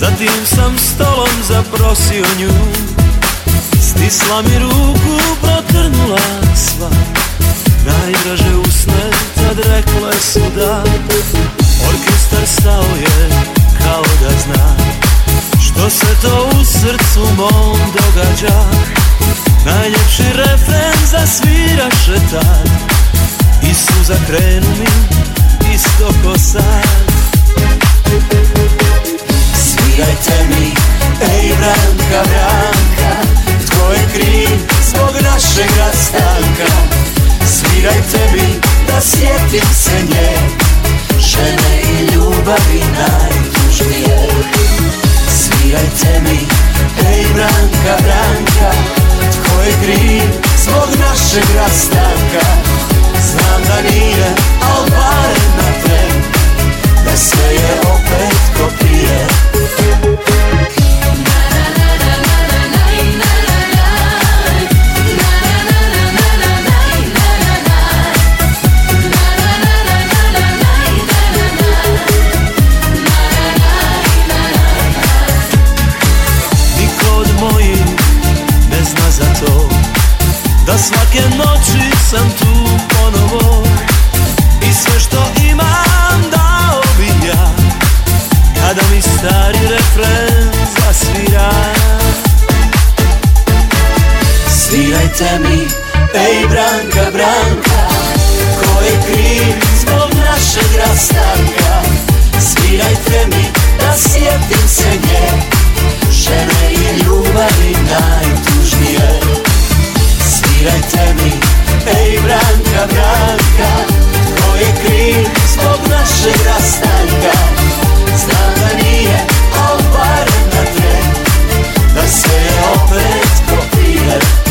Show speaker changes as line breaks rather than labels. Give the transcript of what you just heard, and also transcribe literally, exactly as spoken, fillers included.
Za tim sam stolom zaprosio nju, stisla mi ruku, protrnula sva najdraže usne, tad rekle su da. Orkestar stao je kao da zna što se to u srcu mom događa. Najljepši refren zasviraše tad i suza krenu mi isto ko sad. Svirajte mi, ej Branka, Branka, tko je kriv zbog našeg rastanka? Svirajte mi da sjetim se nje, žene i ljubavi najtužnije. Svirajte mi, ej Branka, Branka, tko je kriv zbog našeg rastanka? Znam da nije, al barem na tren, da sve je opet ko prije. Da svake noći sam tu ponovo i sve što imam dao bi ja kada mi stari refren zasvira. Svirajte mi, ej Branka, Branka, ko je kriv zbog našeg rastanka? Svirajte mi da sjetim se nje, žene i ljubavi najtužnije. Svirajte mi, ej Branka, Branka, ko je kriv zbog našeg rastanka? Znam da nije, al barem na tren, da sve je opet ko prije.